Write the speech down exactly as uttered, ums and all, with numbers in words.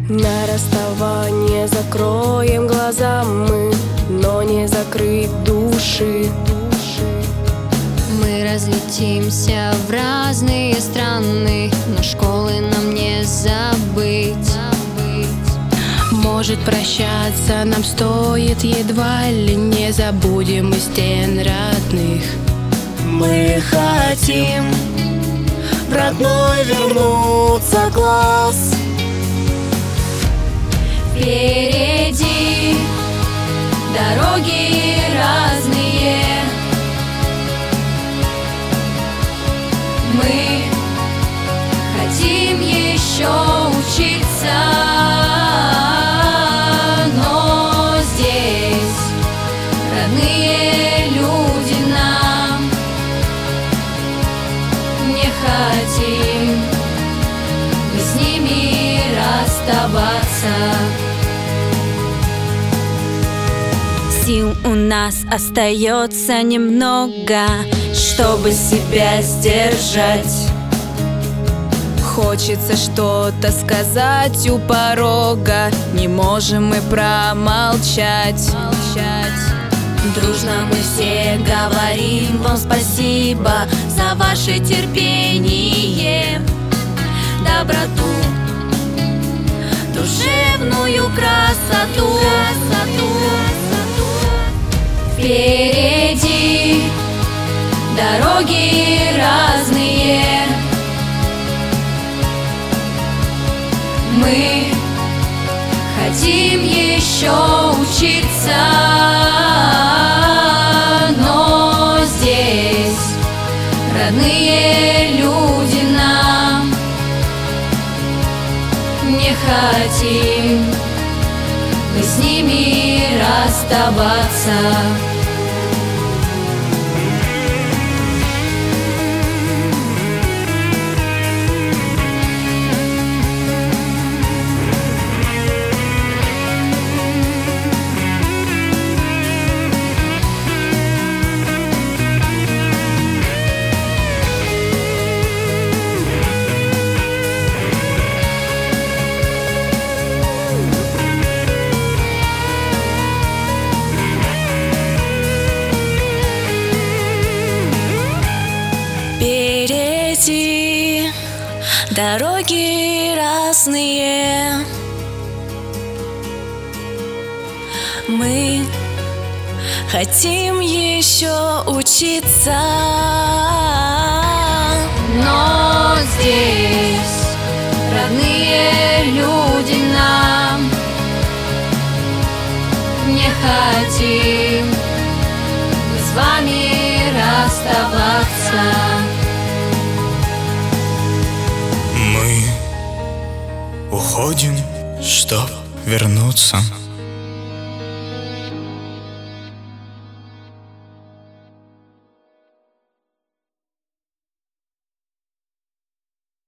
На расставание закроем глаза мы, но не закрыть души. Мы разлетимся в разные страны, но школы нам не забыть. Может, прощаться нам стоит едва ли, не забудем мы стен родных. Мы хотим в родной вернуться класс. Впереди дороги разные, мы хотим еще учиться, но здесь родные люди нам, не хотим мы с ними расставаться. Сил у нас остается немного, чтобы себя сдержать. Хочется что-то сказать у порога, не можем мы промолчать. Дружно мы все говорим вам спасибо за ваше терпение, доброту, душевную красоту. Впереди дороги разные, мы хотим еще учиться, но здесь родные люди нам, не хотим мы с ними расставаться. Впереди дороги разные, мы хотим еще учиться, Но здесь родные люди нам, не хотим мы с вами расставаться. Мы уходим, чтоб вернуться.